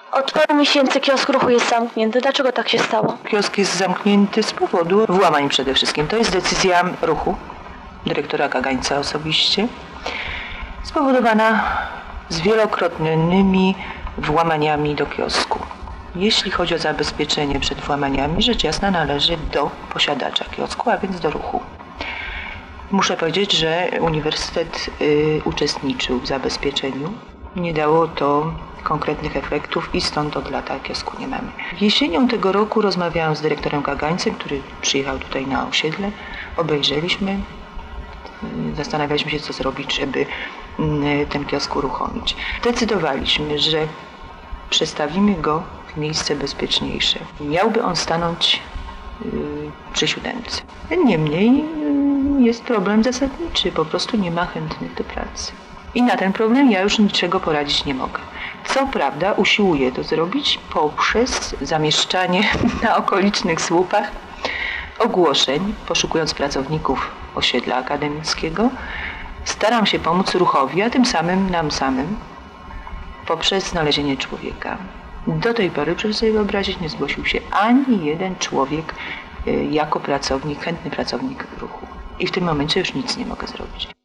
Od paru miesięcy kiosk Ruchu jest zamknięty. Dlaczego tak się stało? Kiosk jest zamknięty z powodu włamań przede wszystkim. To jest decyzja Ruchu, dyrektora Kagańca osobiście, spowodowana z wielokrotnymi włamaniami do kiosku. Jeśli chodzi o zabezpieczenie przed włamaniami, rzecz jasna należy do posiadacza kiosku, a więc do Ruchu. Muszę powiedzieć, że Uniwersytet uczestniczył w zabezpieczeniu. Nie dało to konkretnych efektów i stąd od lata kiosku nie mamy. Jesienią tego roku rozmawiałam z dyrektorem Kagańcem, który przyjechał tutaj na osiedle. Obejrzeliśmy, zastanawialiśmy się, co zrobić, żeby ten kiosk uruchomić. Zdecydowaliśmy, że przestawimy go w miejsce bezpieczniejsze. Miałby on stanąć przy siódemce. Niemniej jest problem zasadniczy, po prostu nie ma chętnych do pracy. I na ten problem ja już niczego poradzić nie mogę. Co prawda usiłuję to zrobić poprzez zamieszczanie na okolicznych słupach ogłoszeń, poszukując pracowników osiedla akademickiego. Staram się pomóc Ruchowi, a tym samym nam samym, poprzez znalezienie człowieka. Do tej pory, proszę sobie wyobrazić, nie zgłosił się ani jeden człowiek jako pracownik, chętny pracownik Ruchu. I w tym momencie już nic nie mogę zrobić.